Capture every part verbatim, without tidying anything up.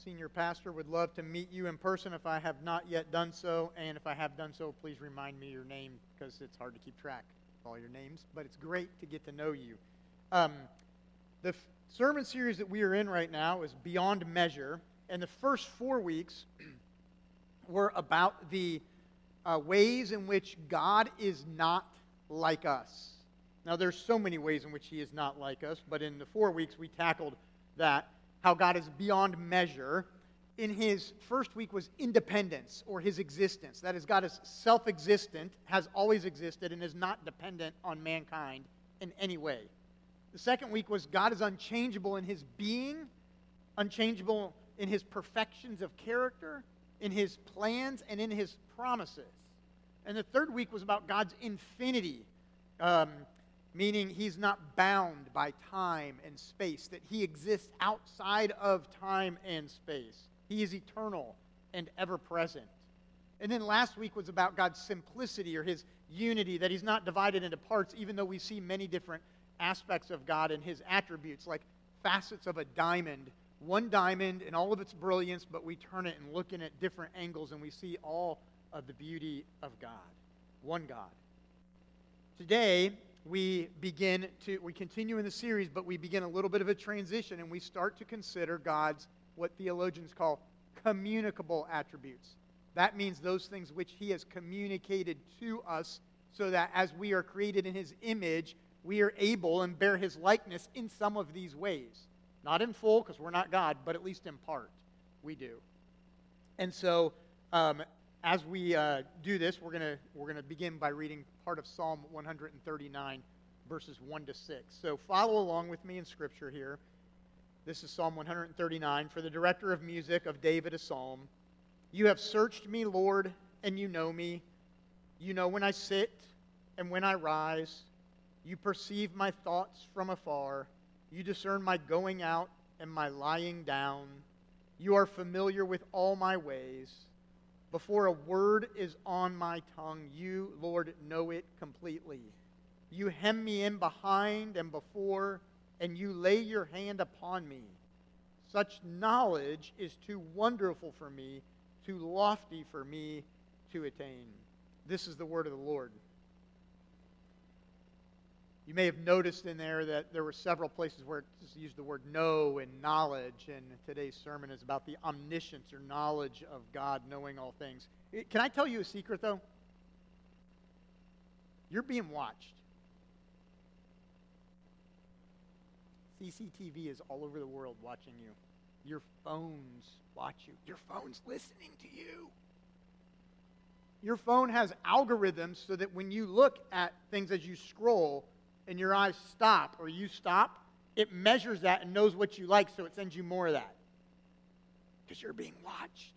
senior pastor, would love to meet you in person if I have not yet done so. And if I have done so, please remind me your name because it's hard to keep track of all your names. But it's great to get to know you. Um, the f- sermon series that we are in right now is Beyond Measure. And the first four weeks were about the uh, ways in which God is not like us. Now, there's so many ways in which he is not like us, but in the four weeks we tackled that, how God is beyond measure. In his first week was independence, or his existence. That is, God is self-existent, has always existed, and is not dependent on mankind in any way. The second week was God is unchangeable in his being, unchangeable in his perfections of character, in his plans, and in his promises. And the third week was about God's infinity, um, meaning he's not bound by time and space, that he exists outside of time and space. He is eternal and ever-present. And then last week was about God's simplicity, or his unity, that he's not divided into parts, even though we see many different aspects of God and his attributes, like facets of a diamond. One diamond in all of its brilliance, but we turn it and look in at different angles, and we see all of the beauty of God. One God. Today, we begin to, we continue in the series, but we begin a little bit of a transition, and we start to consider God's, what theologians call, communicable attributes. That means those things which he has communicated to us, so that as we are created in his image, we are able and bear his likeness in some of these ways. Not in full, because we're not God, but at least in part, we do. And so, um, as we uh, do this, we're gonna we're gonna begin by reading part of Psalm one thirty-nine, verses one to six. So follow along with me in Scripture here. This is Psalm one thirty-nine. For the director of music, of David, a psalm. You have searched me, Lord, and you know me. You know when I sit and when I rise. You perceive my thoughts from afar. You discern my going out and my lying down. You are familiar with all my ways. Before a word is on my tongue, you, Lord, know it completely. You hem me in behind and before, and you lay your hand upon me. Such knowledge is too wonderful for me, too lofty for me to attain. This is the word of the Lord. You may have noticed in there that there were several places where it used the word know and knowledge, and today's sermon is about the omniscience or knowledge of God, knowing all things. Can I tell you a secret, though? You're being watched. C C T V is all over the world watching you. Your phones watch you. Your phone's listening to you. Your phone has algorithms so that when you look at things as you scroll, and your eyes stop, or you stop, it measures that and knows what you like, so it sends you more of that. Because you're being watched.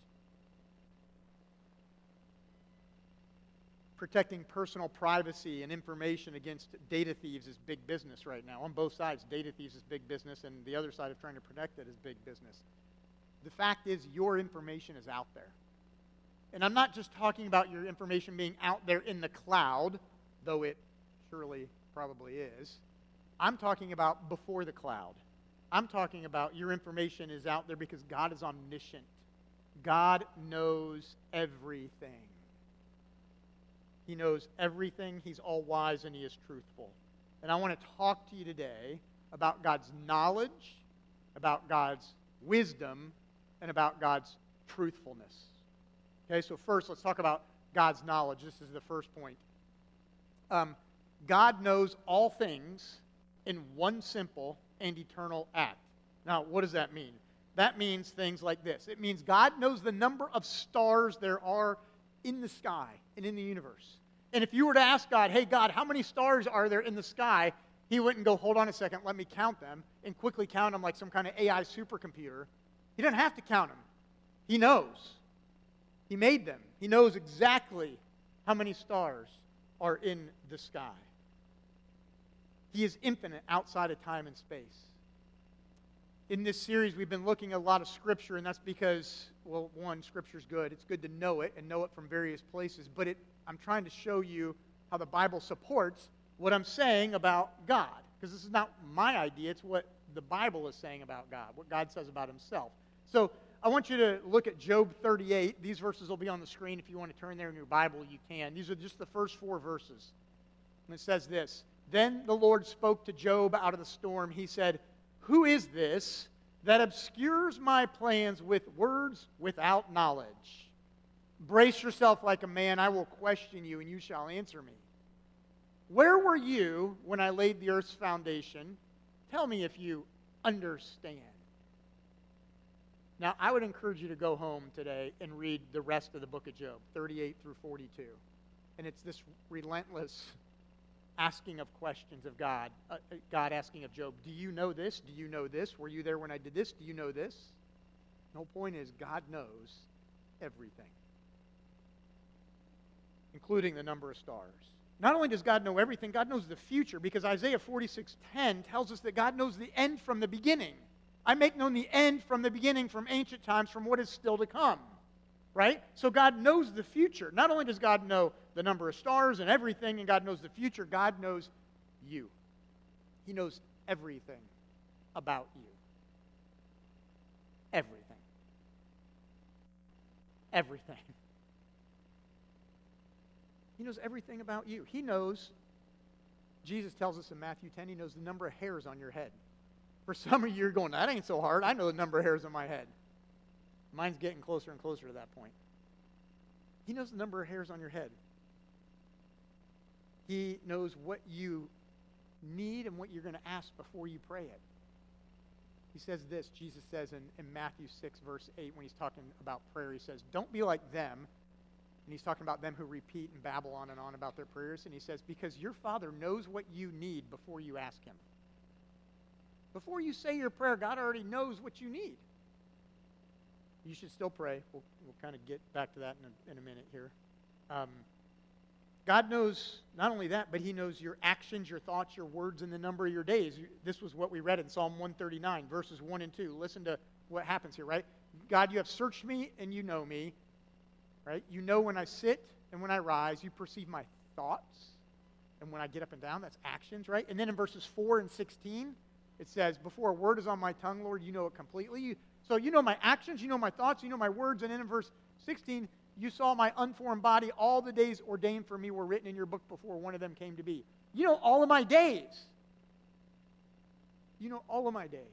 Protecting personal privacy and information against data thieves is big business right now. On both sides, data thieves is big business, and the other side of trying to protect it is big business. The fact is, your information is out there. And I'm not just talking about your information being out there in the cloud, though it surely probably is. I'm talking about before the cloud. I'm talking about your information is out there because God is omniscient. God knows everything. He knows everything. He's all-wise, and he is truthful. And I want to talk to you today about God's knowledge, about God's wisdom, and about God's truthfulness. Okay, so first let's talk about God's knowledge. This is the first point. Um, God knows all things in one simple and eternal act. Now, what does that mean? That means things like this. It means God knows the number of stars there are in the sky and in the universe. And if you were to ask God, hey, God, how many stars are there in the sky? He wouldn't go, hold on a second, let me count them, and quickly count them like some kind of A I supercomputer. He doesn't have to count them. He knows. He made them. He knows exactly how many stars are in the sky. He is infinite outside of time and space. In this series, we've been looking at a lot of Scripture, and that's because, well, one, Scripture's good. It's good to know it and know it from various places, but it, I'm trying to show you how the Bible supports what I'm saying about God, because this is not my idea. It's what the Bible is saying about God, what God says about himself. So I want you to look at Job thirty-eight. These verses will be on the screen. If you want to turn there in your Bible, you can. These are just the first four verses. And it says this, "Then the Lord spoke to Job out of the storm. He said, 'Who is this that obscures my plans with words without knowledge? Brace yourself like a man. I will question you, and you shall answer me. Where were you when I laid the earth's foundation? Tell me if you understand.'" Now, I would encourage you to go home today and read the rest of the book of Job, thirty-eight through forty-two. And it's this relentless asking of questions of God. Uh, God asking of Job, do you know this? Do you know this? Were you there when I did this? Do you know this? The whole point is God knows everything, including the number of stars. Not only does God know everything, God knows the future, because Isaiah forty-six ten tells us that God knows the end from the beginning. I make known the end from the beginning, from ancient times, from what is still to come. Right? So God knows the future. Not only does God know the number of stars and everything, and God knows the future, God knows you. He knows everything about you. Everything. Everything. He knows everything about you. He knows, Jesus tells us in Matthew ten, He knows the number of hairs on your head. For some of you, you're going, that ain't so hard. I know the number of hairs on my head. Mine's getting closer and closer to that point. He knows the number of hairs on your head. He knows what you need and what you're going to ask before you pray it. He says this, Jesus says in, in Matthew six, verse eight, when he's talking about prayer, he says, don't be like them. And he's talking about them who repeat and babble on and on about their prayers. And he says, because your Father knows what you need before you ask Him. Before you say your prayer, God already knows what you need. You should still pray. We'll, we'll kind of get back to that in a, in a minute here. Um, God knows not only that, but He knows your actions, your thoughts, your words, and the number of your days. This was what we read in Psalm one thirty-nine, verses one and two. Listen to what happens here, right? God, you have searched me and you know me, right? You know when I sit and when I rise. You perceive my thoughts. And when I get up and down, that's actions, right? And then in verses four and sixteen, it says, before a word is on my tongue, Lord, you know it completely. You, so you know my actions, you know my thoughts, you know my words. And then in verse sixteen, you saw my unformed body. All the days ordained for me were written in your book before one of them came to be. You know all of my days. You know all of my days.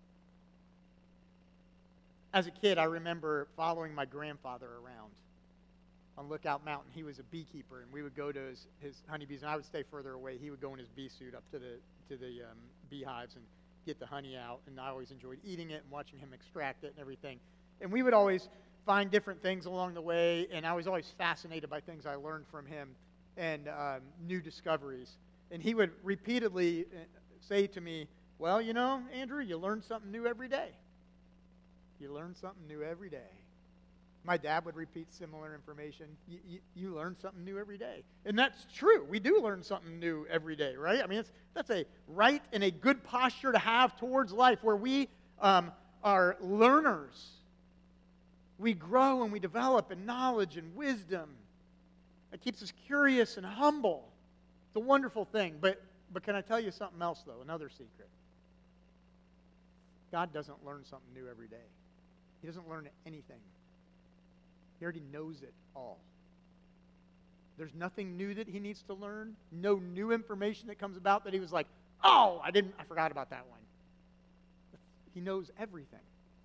As a kid, I remember following my grandfather around on Lookout Mountain. He was a beekeeper, and we would go to his, his honeybees, and I would stay further away. He would go in his bee suit up to the to the um, beehives and get the honey out, and I always enjoyed eating it and watching him extract it and everything. And we would always find different things along the way, and I was always fascinated by things I learned from him and um, new discoveries. And he would repeatedly say to me, well, you know, Andrew, you learn something new every day. You learn something new every day. My dad would repeat similar information. You, you, you learn something new every day. And that's true. We do learn something new every day, right? I mean, it's, that's a right and a good posture to have towards life, where we um, are learners. We grow and we develop in knowledge and wisdom. It keeps us curious and humble. It's a wonderful thing. But, but can I tell you something else, though? Another secret. God doesn't learn something new every day. He doesn't learn anything. He already knows it all. There's nothing new that He needs to learn. No new information that comes about that He was like, oh, I didn't, I forgot about that one. He knows everything.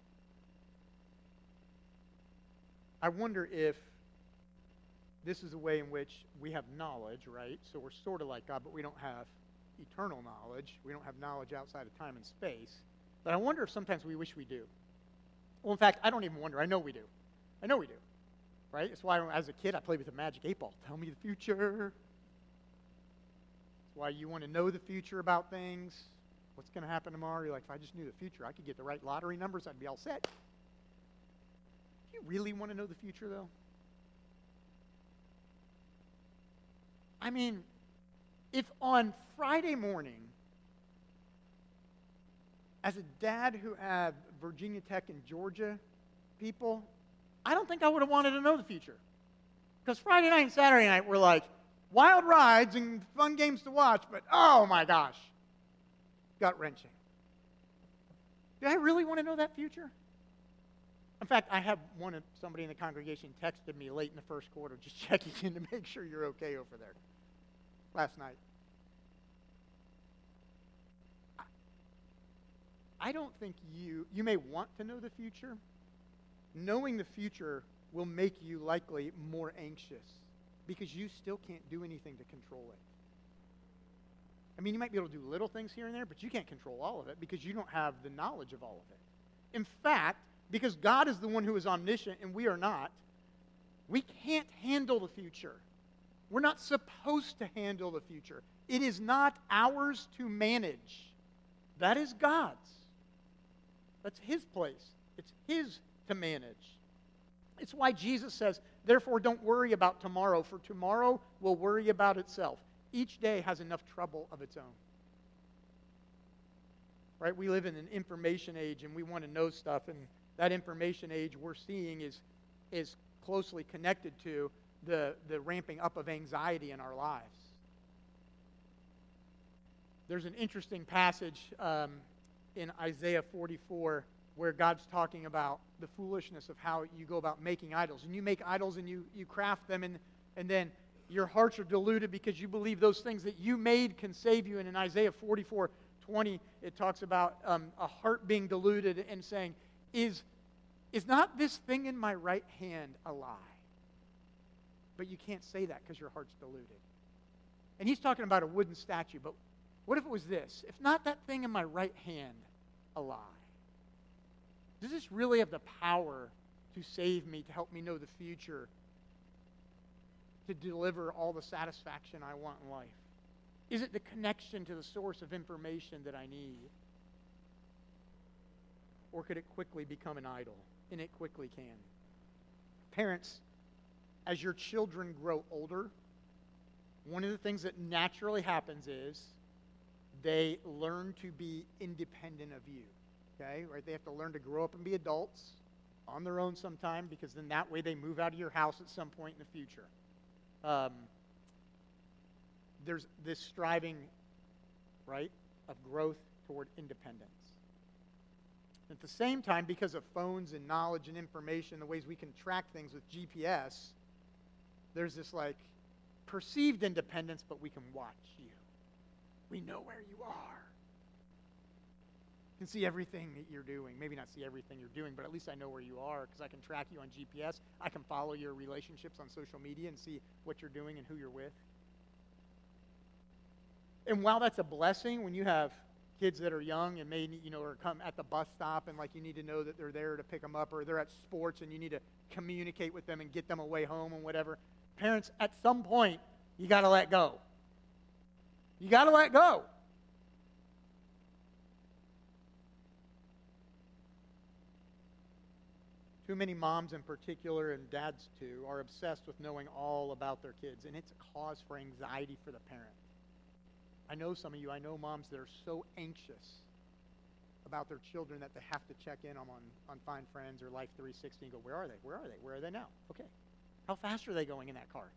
I wonder if this is a way in which we have knowledge, right? So we're sort of like God, but we don't have eternal knowledge. We don't have knowledge outside of time and space. But I wonder if sometimes we wish we do. Well, in fact, I don't even wonder. I know we do. I know we do. Right? That's why as a kid I played with a magic eight ball. Tell me the future. That's why you want to know the future about things. What's going to happen tomorrow? You're like, if I just knew the future, I could get the right lottery numbers, I'd be all set. Do you really want to know the future, though? I mean, if on Friday morning, as a dad who had Virginia Tech and Georgia people, I don't think I would have wanted to know the future. Because Friday night and Saturday night were like wild rides and fun games to watch, but oh my gosh, gut-wrenching. Do I really want to know that future? In fact, I have one of somebody in the congregation texted me late in the first quarter, just checking in to make sure you're okay over there last night. I don't think you, you may want to know the future. Knowing the future will make you likely more anxious because you still can't do anything to control it. I mean, you might be able to do little things here and there, but you can't control all of it because you don't have the knowledge of all of it. In fact, because God is the one who is omniscient and we are not, we can't handle the future. We're not supposed to handle the future. It is not ours to manage. That is God's. That's His place. It's His to manage. It's why Jesus says, therefore don't worry about tomorrow, for tomorrow will worry about itself. Each day has enough trouble of its own. Right? We live in an information age and we want to know stuff, and that information age we're seeing is, is closely connected to the, the ramping up of anxiety in our lives. There's an interesting passage um, in Isaiah forty-four where God's talking about the foolishness of how you go about making idols. And you make idols and you, you craft them, and, and then your hearts are deluded because you believe those things that you made can save you. And in Isaiah forty-four twenty, it talks about um, a heart being deluded and saying, is, is not this thing in my right hand a lie? But you can't say that because your heart's deluded. And he's talking about a wooden statue, but what if it was this? If not that thing in my right hand a lie? Does this really have the power to save me, to help me know the future, to deliver all the satisfaction I want in life? Is it the connection to the source of information that I need? Or could it quickly become an idol? And it quickly can. Parents, as your children grow older, one of the things that naturally happens is they learn to be independent of you. Okay, right? They have to learn to grow up and be adults on their own sometime, because then that way they move out of your house at some point in the future. Um, there's this striving, right, of growth toward independence. At the same time, because of phones and knowledge and information, the ways we can track things with G P S, there's this like perceived independence, but we can watch you. We know where you are. Can see everything that you're doing. Maybe not see everything you're doing, but at least I know where you are because I can track you on G P S. I can follow your relationships on social media and see what you're doing and who you're with. And while that's a blessing, when you have kids that are young and may, you know, or come at the bus stop and like you need to know that they're there to pick them up, or they're at sports and you need to communicate with them and get them away home and whatever. Parents, at some point, you got to let go. You got to let go. Too many moms in particular, and dads too, are obsessed with knowing all about their kids, and it's a cause for anxiety for the parent. I know some of you, I know moms that are so anxious about their children that they have to check in on, on Find Friends or Life three sixty and go, where are they? Where are they? Where are they now? Okay. How fast are they going in that car?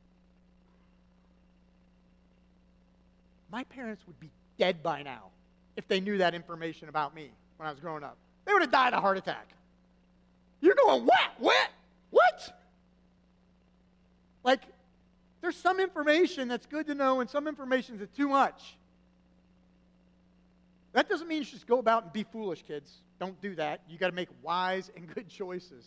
My parents would be dead by now if they knew that information about me when I was growing up. They would have died of a heart attack. You're going, what? What? What? Like, there's some information that's good to know and some information that's too much. That doesn't mean you should just go about and be foolish, kids. Don't do that. You got to make wise and good choices.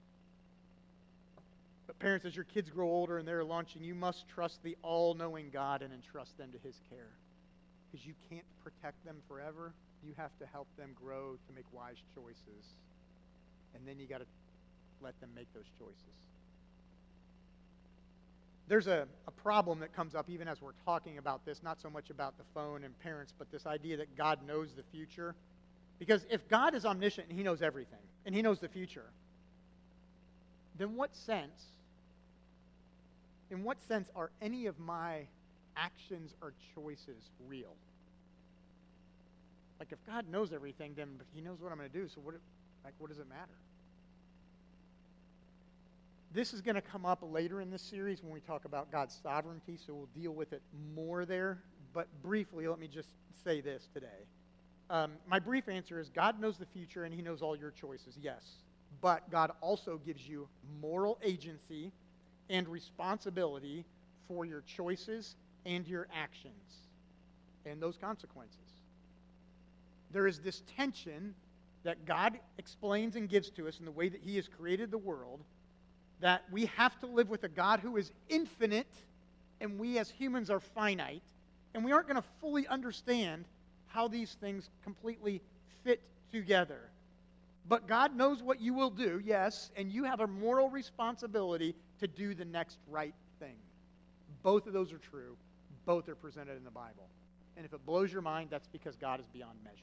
But parents, as your kids grow older and they're launching, you must trust the all-knowing God and entrust them to His care. Because you can't protect them forever. You have to help them grow to make wise choices. And then you got to let them make those choices. There's a, a problem that comes up even as we're talking about this, not so much about the phone and parents, but this idea that God knows the future. Because if God is omniscient and He knows everything, and He knows the future, then what sense, in what sense are any of my actions or choices real? Like if God knows everything, then He knows what I'm going to do, so what, like, what does it matter? This is going to come up later in this series when we talk about God's sovereignty, so we'll deal with it more there. But briefly, let me just say this today. Um, my brief answer is God knows the future and He knows all your choices, yes. but God also gives you moral agency and responsibility for your choices and your actions and those consequences. There is this tension that God explains and gives to us in the way that He has created the world, that we have to live with a God who is infinite, and we as humans are finite, and we aren't going to fully understand how these things completely fit together. But God knows what you will do, yes, and you have a moral responsibility to do the next right thing. Both of those are true. Both are presented in the Bible. And if it blows your mind, that's because God is beyond measure.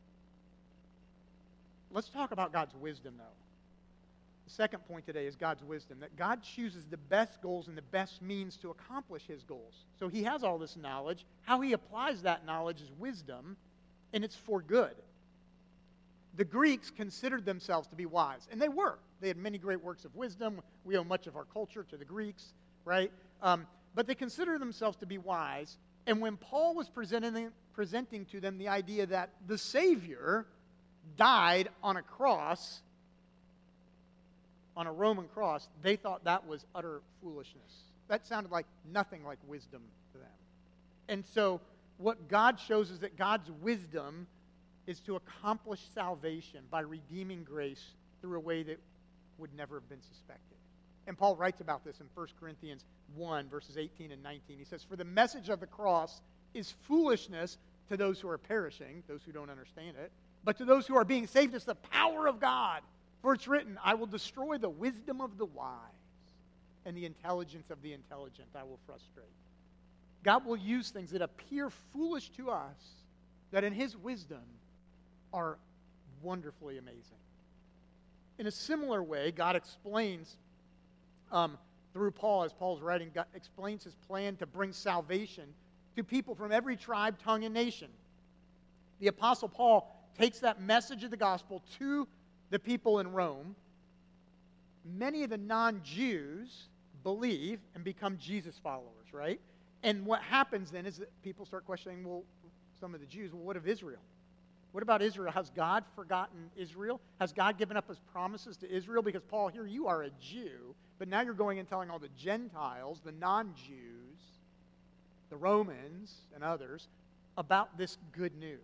Let's talk about God's wisdom, though. The second point today is God's wisdom, that God chooses the best goals and the best means to accomplish His goals. So He has all this knowledge. How He applies that knowledge is wisdom, and it's for good. The Greeks considered themselves to be wise, and they were. They had many great works of wisdom. We owe much of our culture to the Greeks, right? Um, but they considered themselves to be wise, and when Paul was presenting, presenting to them the idea that the Savior died on a cross, on a Roman cross, they thought that was utter foolishness. That sounded like nothing like wisdom to them. And so what God shows is that God's wisdom is to accomplish salvation by redeeming grace through a way that would never have been suspected. And Paul writes about this in First Corinthians one, verses eighteen and nineteen. He says, "For the message of the cross is foolishness to those who are perishing," those who don't understand it, "but to those who are being saved, it's the power of God. For it's written, I will destroy the wisdom of the wise, and the intelligence of the intelligent I will frustrate." God will use things that appear foolish to us, that in His wisdom are wonderfully amazing. In a similar way, God explains um, through Paul, as Paul's writing, God explains His plan to bring salvation to people from every tribe, tongue, and nation. The Apostle Paul takes that message of the gospel to the people in Rome. Many of the non-Jews believe and become Jesus followers, right? And what happens then is that people start questioning, well, some of the Jews, well, what of Israel? What about Israel? Has God forgotten Israel? Has God given up His promises to Israel? Because, Paul, here you are a Jew, but now you're going and telling all the Gentiles, the non-Jews, the Romans, and others, about this good news.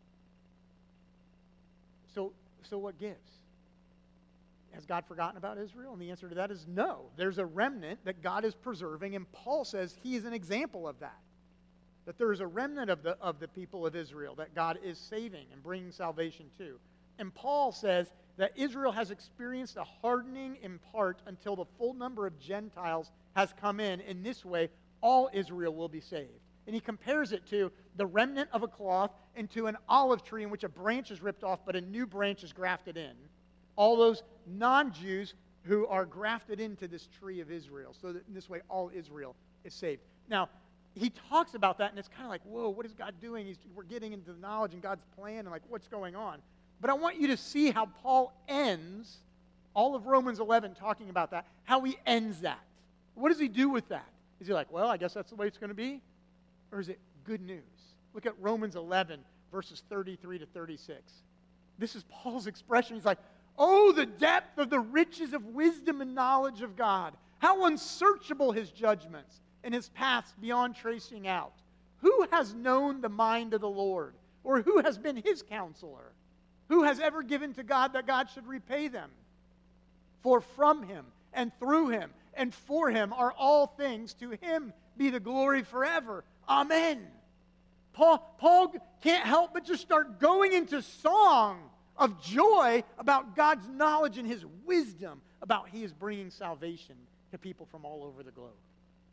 So, so what gives? Has God forgotten about Israel? And the answer to that is no. There's a remnant that God is preserving, and Paul says he is an example of that. That there is a remnant of the, of the people of Israel that God is saving and bringing salvation to. And Paul says that Israel has experienced a hardening in part until the full number of Gentiles has come in. In this way, all Israel will be saved. And he compares it to the remnant of a cloth and to an olive tree in which a branch is ripped off, but a new branch is grafted in. All those non-Jews who are grafted into this tree of Israel, so that in this way all Israel is saved. Now, he talks about that, and it's kind of like, whoa, what is God doing? He's, we're getting into the knowledge and God's plan, and like, what's going on? But I want you to see how Paul ends all of Romans eleven talking about that, how he ends that. What does he do with that? Is he like, well, I guess that's the way it's going to be? Or is it good news? Look at Romans eleven, verses thirty-three to thirty-six. This is Paul's expression. He's like, oh, the depth of the riches of wisdom and knowledge of God. How unsearchable His judgments and His paths beyond tracing out. Who has known the mind of the Lord? Or who has been His counselor? Who has ever given to God that God should repay them? For from Him and through Him and for Him are all things. To Him be the glory forever. Amen. Paul, Paul can't help but just start going into song of joy about God's knowledge and His wisdom about He is bringing salvation to people from all over the globe.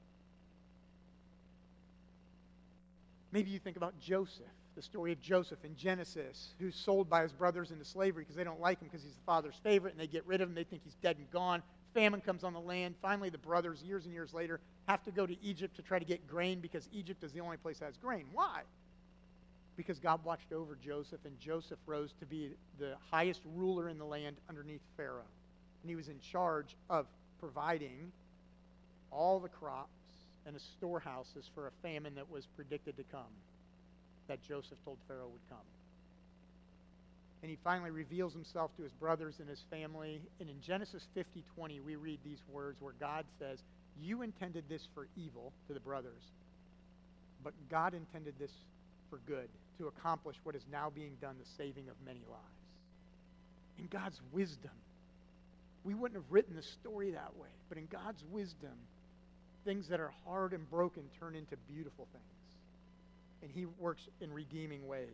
Maybe you think about Joseph, the story of Joseph in Genesis, who's sold by his brothers into slavery because they don't like him because he's the father's favorite, and they get rid of him. They think he's dead and gone. Famine comes on the land. Finally, the brothers, years and years later, have to go to Egypt to try to get grain because Egypt is the only place that has grain. Why? Because God watched over Joseph, and Joseph rose to be the highest ruler in the land underneath Pharaoh. And he was in charge of providing all the crops and the storehouses for a famine that was predicted to come, that Joseph told Pharaoh would come. And he finally reveals himself to his brothers and his family. And in Genesis fifty twenty, we read these words where God says, you intended this for evil to the brothers, but God intended this for good, to accomplish what is now being done, the saving of many lives. In God's wisdom, we wouldn't have written the story that way, but in God's wisdom, things that are hard and broken turn into beautiful things. And he works in redeeming ways.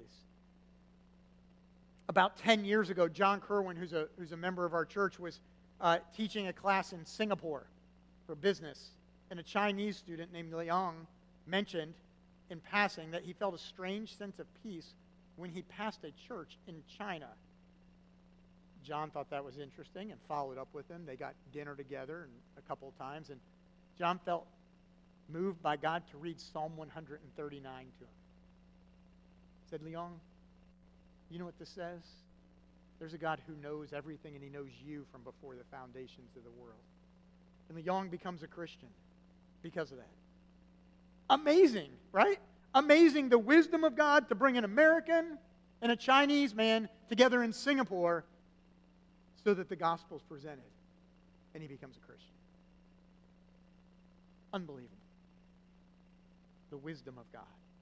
About ten years ago, John Kerwin, who's a, who's a member of our church, was uh, teaching a class in Singapore for business. And a Chinese student named Liang mentioned in passing that he felt a strange sense of peace when he passed a church in China. John thought that was interesting and followed up with him. They got dinner together and a couple of times, and John felt moved by God to read Psalm one thirty-nine to him. He said, Liang, you know what this says? There's a God who knows everything, and he knows you from before the foundations of the world. And Liang becomes a Christian because of that. Amazing, right? Amazing the wisdom of God to bring an American and a Chinese man together in Singapore so that the gospel is presented, and he becomes a Christian. Unbelievable. The wisdom of God.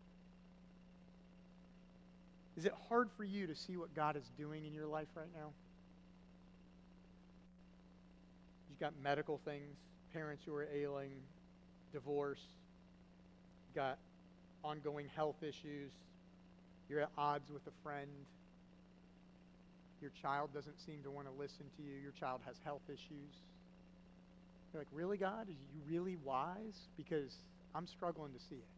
Is it hard for you to see what God is doing in your life right now? You've got medical things, parents who are ailing, divorce, you've got ongoing health issues, you're at odds with a friend, your child doesn't seem to want to listen to you, your child has health issues. You're like, really, God? Are you really wise? Because I'm struggling to see it.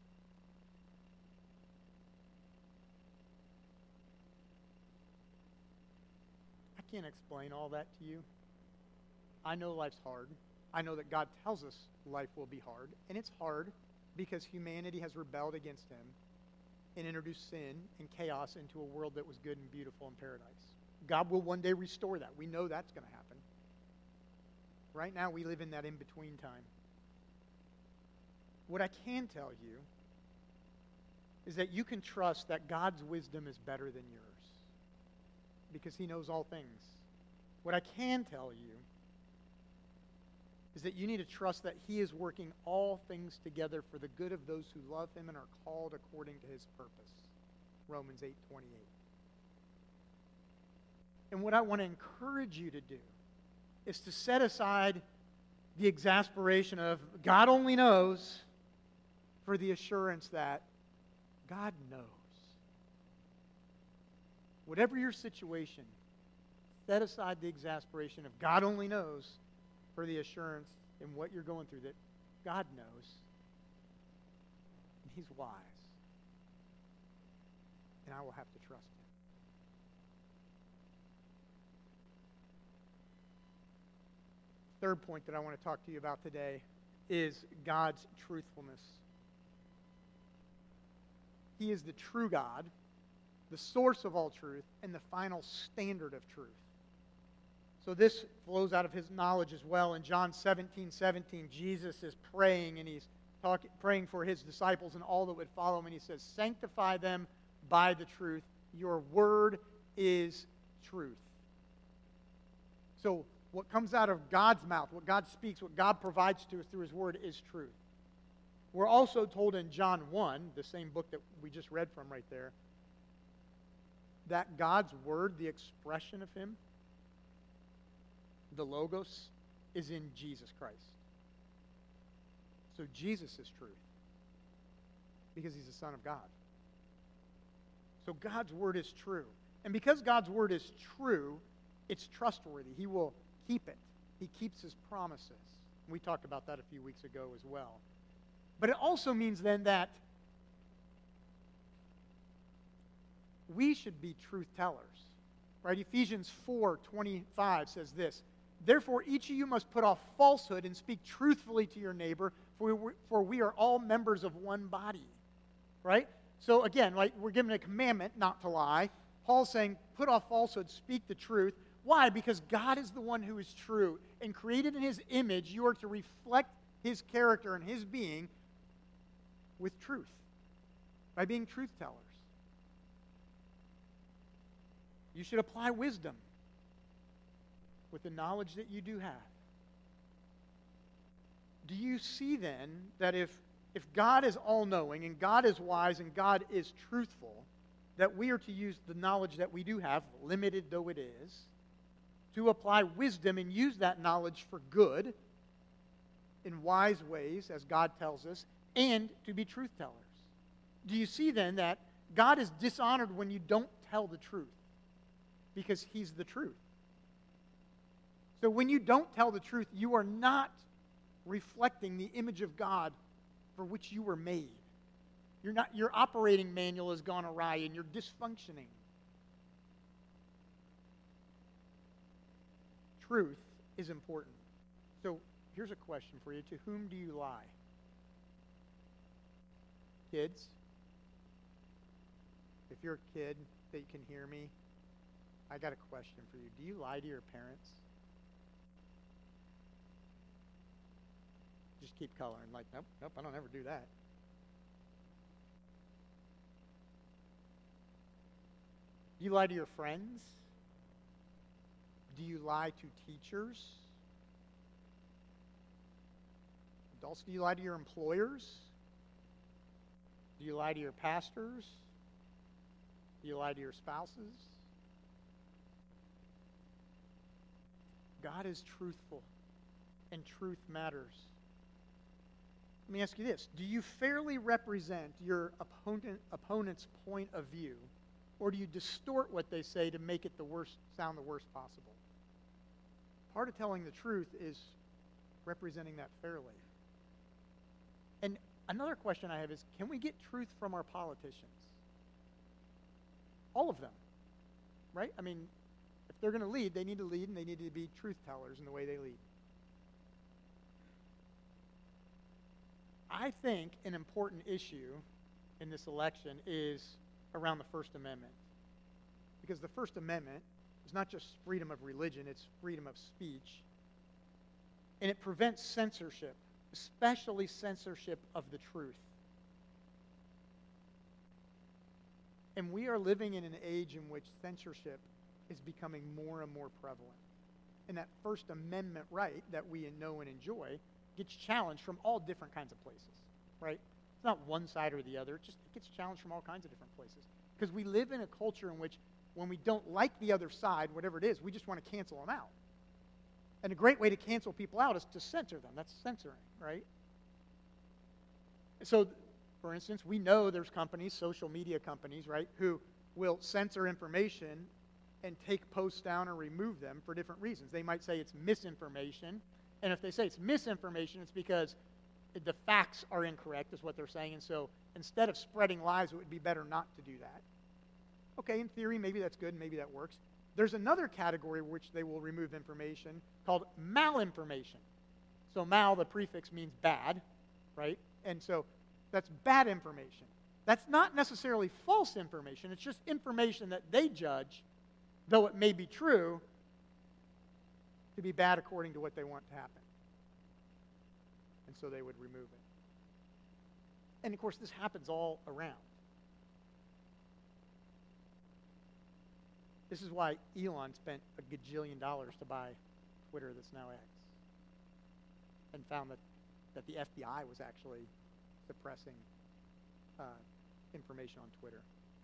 I can't explain all that to you. I know life's hard. I know that God tells us life will be hard. And it's hard because humanity has rebelled against him and introduced sin and chaos into a world that was good and beautiful in paradise. God will one day restore that. We know that's going to happen. Right now, we live in that in-between time. What I can tell you is that you can trust that God's wisdom is better than yours because he knows all things. What I can tell you is that you need to trust that he is working all things together for the good of those who love him and are called according to his purpose. Romans eight twenty-eight. And what I want to encourage you to do is to set aside the exasperation of God only knows for the assurance that God knows. Whatever your situation, set aside the exasperation of God only knows for the assurance in what you're going through that God knows and he's wise. And I will have to trust him. Third point that I want to talk to you about today is God's truthfulness. He is the true God, the source of all truth, and the final standard of truth. So this flows out of his knowledge as well. In John seventeen seventeen, Jesus is praying, and he's talking, praying for his disciples and all that would follow him, and he says, sanctify them by the truth. Your word is truth. So what comes out of God's mouth, what God speaks, what God provides to us through his word is truth. We're also told in John one, the same book that we just read from right there, that God's word, the expression of him, the Logos, is in Jesus Christ. So Jesus is truth because he's the Son of God. So God's word is true. And because God's word is true, it's trustworthy. He will keep it. He keeps his promises. We talked about that a few weeks ago as well. But it also means then that we should be truth tellers. Right? Ephesians four twenty-five says this, therefore each of you must put off falsehood and speak truthfully to your neighbor, for we, for we are all members of one body. Right? So again, like we're given a commandment not to lie. Paul's saying, put off falsehood, speak the truth. Why? Because God is the one who is true. And created in his image, you are to reflect his character and his being with truth, by being truth tellers. You should apply wisdom with the knowledge that you do have. Do you see then that if, if God is all-knowing and God is wise and God is truthful, that we are to use the knowledge that we do have, limited though it is, to apply wisdom and use that knowledge for good in wise ways, as God tells us, and to be truth tellers? Do you see then that God is dishonored when you don't tell the truth? Because He's the truth. So when you don't tell the truth, you are not reflecting the image of God for which you were made. You're not, your operating manual has gone awry and you're dysfunctioning. Truth is important. So here's a question for you. To whom do you lie? Kids, if you're a kid that you can hear me, I got a question for you. Do you lie to your parents? Just keep coloring. Like, nope, nope, I don't ever do that. Do you lie to your friends? Do you lie to teachers? Adults, do you lie to your employers? Do you lie to your pastors? Do you lie to your spouses? God is truthful, and truth matters. Let me ask you this. Do you fairly represent your opponent, opponent's point of view, or do you distort what they say to make it the worst, sound the worst possible? Part of telling the truth is representing that fairly. And another question I have is, can we get truth from our politicians? All of them, right? I mean, if they're going to lead, they need to lead, and they need to be truth tellers in the way they lead. I think an important issue in this election is around the First Amendment. Because the First Amendment is not just freedom of religion, it's freedom of speech. And it prevents censorship, especially censorship of the truth. And we are living in an age in which censorship is becoming more and more prevalent. And that First Amendment right that we know and enjoy gets challenged from all different kinds of places, right? It's not one side or the other. It just it gets challenged from all kinds of different places. Because we live in a culture in which when we don't like the other side, whatever it is, we just want to cancel them out. And a great way to cancel people out is to censor them. That's censoring, right? So, for instance, we know there's companies, social media companies, right, who will censor information and take posts down or remove them for different reasons. They might say it's misinformation. And if they say it's misinformation, it's because the facts are incorrect, is what they're saying. And so instead of spreading lies, it would be better not to do that. Okay, in theory, maybe that's good, maybe that works. There's another category which they will remove information called malinformation. So mal, the prefix, means bad, right? And so that's bad information. That's not necessarily false information. It's just information that they judge, though it may be true, to be bad according to what they want to happen. And so they would remove it. And of course, this happens all around. This is why Elon spent a gajillion dollars to buy Twitter, that's now X, and found that, that the F B I was actually suppressing uh, information on Twitter.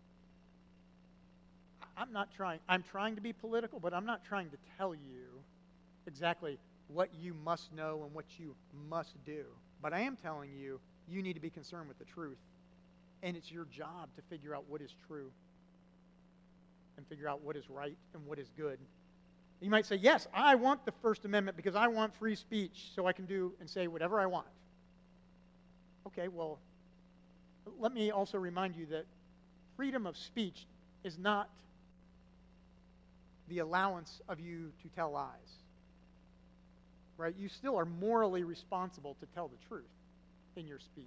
I'm not trying, I'm trying to be political, but I'm not trying to tell you exactly what you must know and what you must do. But I am telling you, you need to be concerned with the truth. And it's your job to figure out what is true and figure out what is right and what is good. You might say, yes, I want the First Amendment because I want free speech so I can do and say whatever I want. Okay, well, let me also remind you that freedom of speech is not the allowance of you to tell lies. Right? You still are morally responsible to tell the truth in your speech.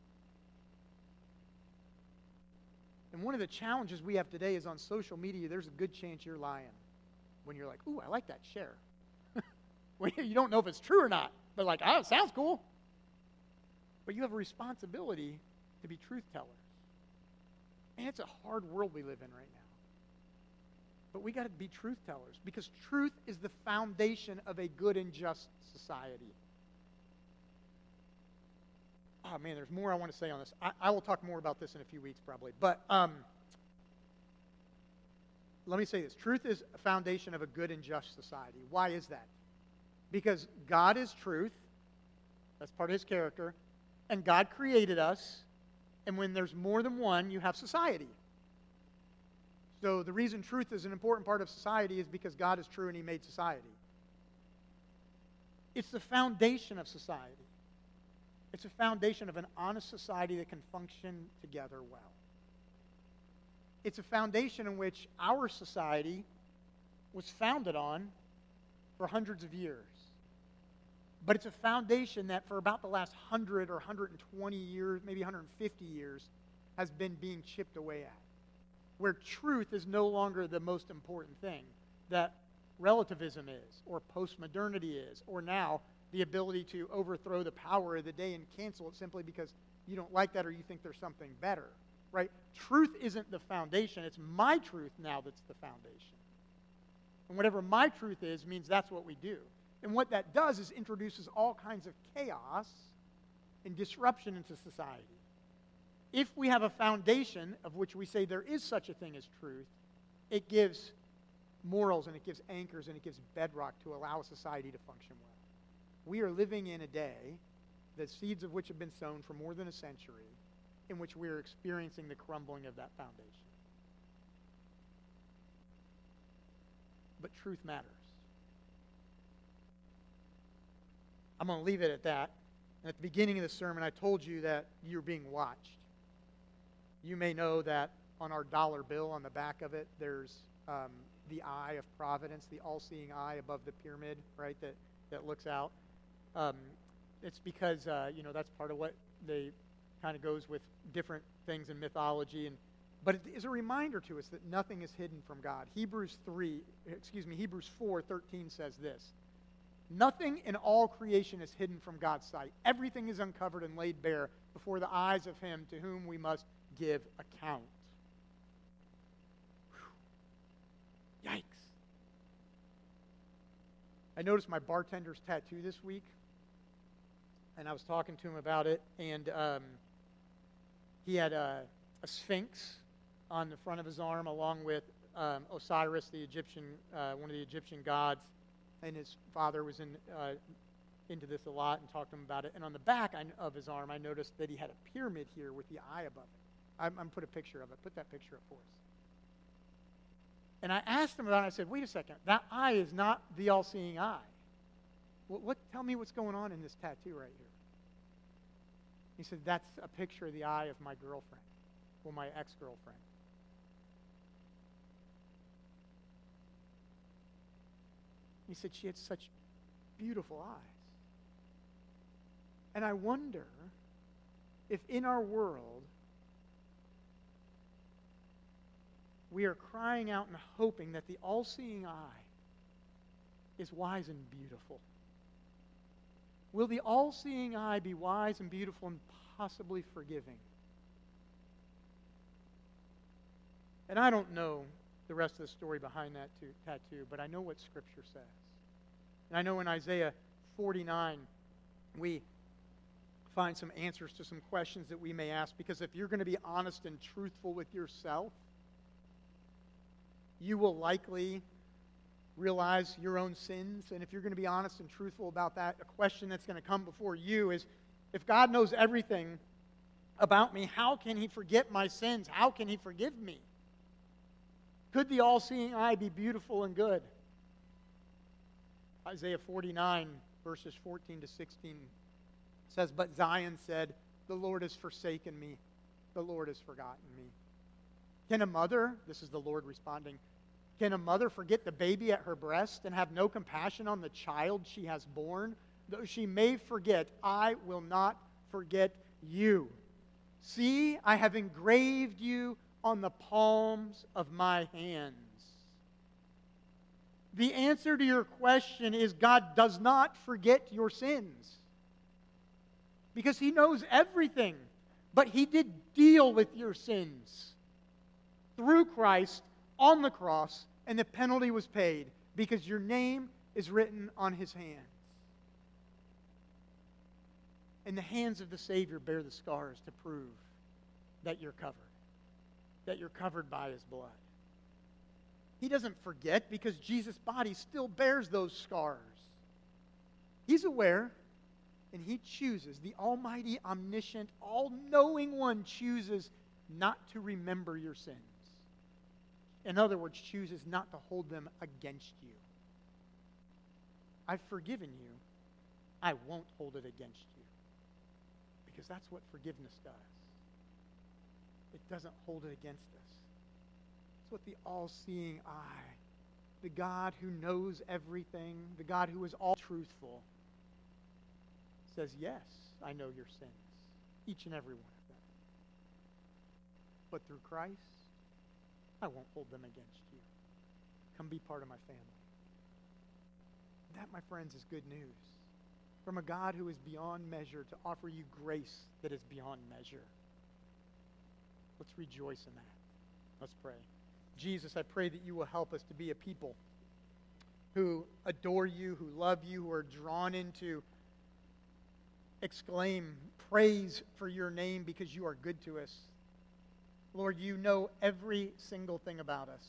And one of the challenges we have today is on social media, there's a good chance you're lying. When you're like, ooh, I like that share. When you don't know if it's true or not, but like, oh, it sounds cool. But you have a responsibility to be truth tellers. And it's a hard world we live in right now. but we got to be truth tellers because truth is the foundation of a good and just society. Oh, man, there's more I want to say on this. I, I will talk more about this in a few weeks probably. But um, let me say this. Truth is a foundation of a good and just society. Why is that? Because God is truth. That's part of his character. And God created us. And when there's more than one, you have society. So the reason truth is an important part of society is because God is true and he made society. It's the foundation of society. It's a foundation of an honest society that can function together well. It's a foundation in which our society was founded on for hundreds of years. But it's a foundation that for about the last one hundred or one hundred twenty years, maybe one hundred fifty years, has been being chipped away at. Where truth is no longer the most important thing that relativism is, or postmodernity is, or now the ability to overthrow the power of the day and cancel it simply because you don't like that or you think there's something better, right? Truth isn't the foundation. It's my truth now that's the foundation. And whatever my truth is means that's what we do. And what that does is introduces all kinds of chaos and disruption into society. If we have a foundation of which we say there is such a thing as truth, it gives morals and it gives anchors and it gives bedrock to allow a society to function well. We are living in a day, the seeds of which have been sown for more than a century, in which we are experiencing the crumbling of that foundation. But truth matters. I'm going to leave it at that. And at the beginning of the sermon, I told you that you're being watched. You may know that on our dollar bill, on the back of it, there's um, the eye of providence, the all-seeing eye above the pyramid, right, that, that looks out. Um, it's because, uh, you know, that's part of what they kind of goes with different things in mythology. And but it is a reminder to us that nothing is hidden from God. Hebrews three, excuse me, Hebrews four thirteen says this. Nothing in all creation is hidden from God's sight. Everything is uncovered and laid bare before the eyes of him to whom we must give account. Whew. Yikes. I noticed my bartender's tattoo this week, and I was talking to him about it, and um, he had a, a sphinx on the front of his arm along with um, Osiris, the Egyptian, uh, one of the Egyptian gods, and his father was in uh, into this a lot and talked to him about it. And on the back of his arm, I noticed that he had a pyramid here with the eye above it. I'm, I'm going to put a picture of it. Put that picture up for us. And I asked him about it. I said, wait a second. That eye is not the all-seeing eye. What, what? Tell me what's going on in this tattoo right here. He said, that's a picture of the eye of my girlfriend. Well, my ex-girlfriend. He said she had such beautiful eyes. And I wonder if in our world we are crying out and hoping that the all-seeing eye is wise and beautiful. Will the all-seeing eye be wise and beautiful and possibly forgiving? And I don't know the rest of the story behind that t- tattoo, but I know what Scripture says. And I know in Isaiah forty-nine, we find some answers to some questions that we may ask, because if you're going to be honest and truthful with yourself, you will likely realize your own sins. And if you're going to be honest and truthful about that, a question that's going to come before you is, if God knows everything about me, how can he forget my sins? How can he forgive me? Could the all-seeing eye be beautiful and good? Isaiah forty-nine, verses fourteen to sixteen says, but Zion said, the Lord has forsaken me. The Lord has forgotten me. Can a mother, this is the Lord responding, can a mother forget the baby at her breast and have no compassion on the child she has born? Though she may forget, I will not forget you. See, I have engraved you on the palms of my hands. The answer to your question is God does not forget your sins, because he knows everything, but he did deal with your sins through Christ on the cross and the penalty was paid because your name is written on his hands. And the hands of the Savior bear the scars to prove that you're covered, that you're covered by his blood. He doesn't forget because Jesus' body still bears those scars. He's aware, and he chooses, the almighty, omniscient, all-knowing one chooses not to remember your sins. In other words, chooses not to hold them against you. I've forgiven you. I won't hold it against you. Because that's what forgiveness does. It doesn't hold it against us. It's what the all-seeing eye, the God who knows everything, the God who is all truthful, says, yes, I know your sins, each and every one of them. But through Christ, I won't hold them against you. Come be part of my family. That, my friends, is good news. From a God who is beyond measure to offer you grace that is beyond measure. Let's rejoice in that. Let's pray. Jesus, I pray that you will help us to be a people who adore you, who love you, who are drawn into exclaim praise for your name because you are good to us. Lord, you know every single thing about us.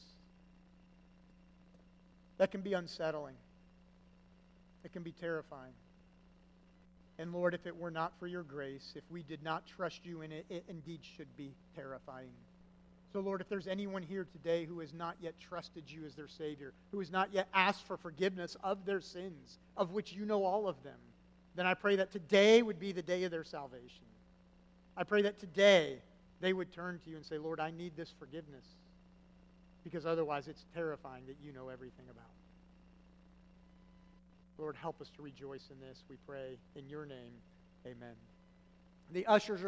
That can be unsettling. It can be terrifying. And Lord, if it were not for your grace, if we did not trust you in it, it indeed should be terrifying. So Lord, if there's anyone here today who has not yet trusted you as their Savior, who has not yet asked for forgiveness of their sins, of which you know all of them, then I pray that today would be the day of their salvation. I pray that today they would turn to you and say, Lord, I need this forgiveness, because otherwise it's terrifying that you know everything about me. Lord, help us to rejoice in this, we pray. In your name, amen. The ushers are